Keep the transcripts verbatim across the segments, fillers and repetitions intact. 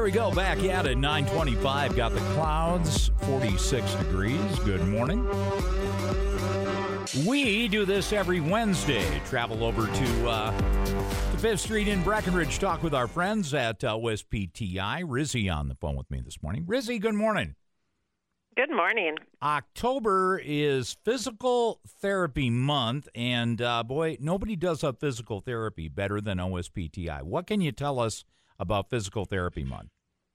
we go, back at it, nine twenty-five. Got the clouds, forty-six degrees. Good morning. We do this every Wednesday. Travel over to, uh, to Fifth Street in Breckenridge. Talk with our friends at uh, O S P T I. Rizzy on the phone with me this morning. Rizzy, good morning. Good morning. October is Physical Therapy Month, and uh, boy, nobody does a physical therapy better than O S P T I. What can you tell us about Physical Therapy Month?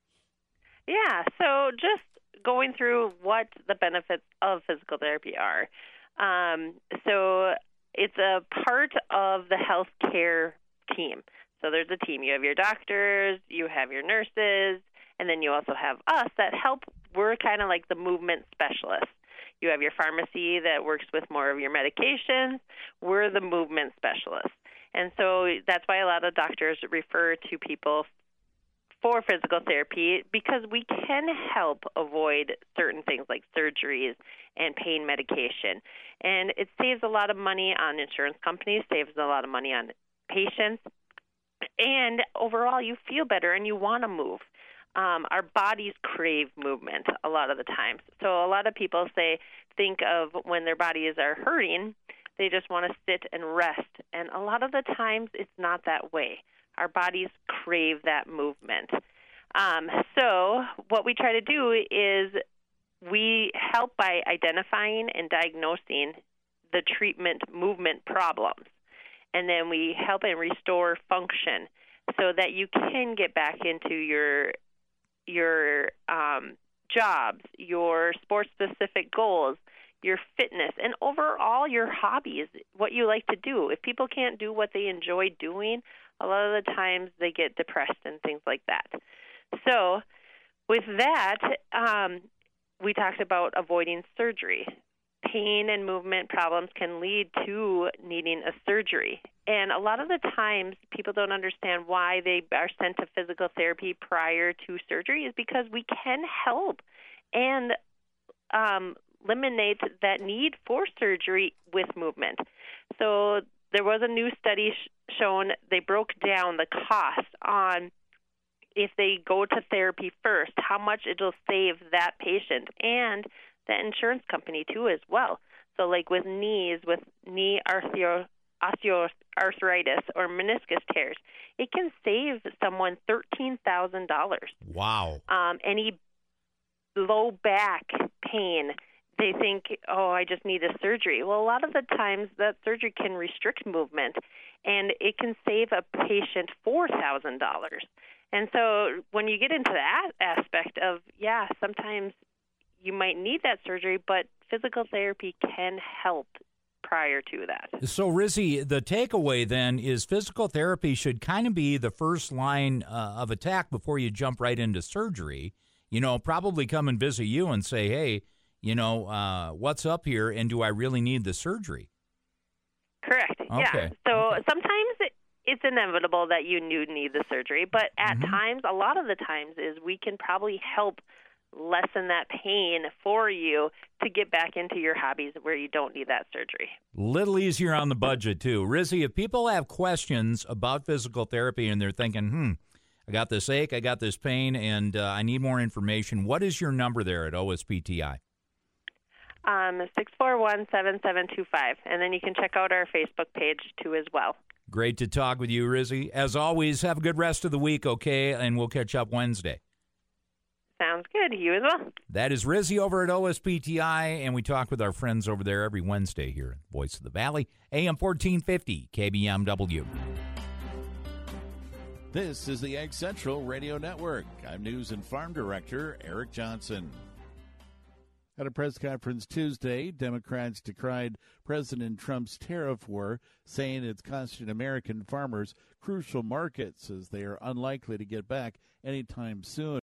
Yeah, so just going through what the benefits of physical therapy are. Um, so it's a part of the healthcare team. So there's a team. You have your doctors, you have your nurses, and then you also have us that help. We're kind of like the movement specialists. You have your pharmacy that works with more of your medications. We're the movement specialists. And so that's why a lot of doctors refer to people for physical therapy, because we can help avoid certain things like surgeries and pain medication. And it saves a lot of money on insurance companies, saves a lot of money on patients. And overall, you feel better and you want to move. Um, our bodies crave movement a lot of the times. So a lot of people say, think of when their bodies are hurting, they just want to sit and rest. And a lot of the times it's not that way. Our bodies crave that movement. Um, so what we try to do is we help by identifying and diagnosing the treatment movement problems. And then we help and restore function so that you can get back into your your um, jobs, your sports-specific goals, your fitness, and overall your hobbies, what you like to do. If people can't do what they enjoy doing, a lot of the times they get depressed and things like that. So with that, um, we talked about avoiding surgery. Pain and movement problems can lead to needing a surgery. And a lot of the times people don't understand why they are sent to physical therapy prior to surgery is because we can help and um, eliminate that need for surgery with movement. So there was a new study sh- shown, they broke down the cost on if they go to therapy first, how much it'll save that patient and the insurance company too as well. So like with knees, with knee arthro- osteoarthritis or meniscus tears, it can save someone thirteen thousand dollars. Wow. Um, any low back pain, they think, oh, I just need a surgery. Well, a lot of the times that surgery can restrict movement, and it can save a patient four thousand dollars. And so when you get into that aspect of, yeah, sometimes you might need that surgery, but physical therapy can help prior to that. So, Rizzy, the takeaway then is physical therapy should kind of be the first line uh, of attack before you jump right into surgery. You know, probably come and visit you and say, hey, you know, uh, what's up here, and do I really need the surgery? Correct, okay. yeah. So okay. sometimes it, it's inevitable that you do need the surgery, but at mm-hmm. times, a lot of the times is we can probably help lessen that pain for you to get back into your hobbies where you don't need that surgery. Little easier on the budget, too. Rizzy, if people have questions about physical therapy and they're thinking, hmm, I got this ache, I got this pain, and uh, I need more information, what is your number there at O S P T I? Um, six four one, seven seven two five. And then you can check out our Facebook page, too, as well. Great to talk with you, Rizzy. As always, have a good rest of the week, okay? And we'll catch up Wednesday. Sounds good. You as well. That is Rizzy over at O S P T I, and we talk with our friends over there every Wednesday here at Voice of the Valley, A M fourteen fifty, K B M W. This is the Ag Central Radio Network. I'm News and Farm Director Eric Johnson. At a press conference Tuesday, Democrats decried President Trump's tariff war, saying it's costing American farmers crucial markets as they are unlikely to get back anytime soon.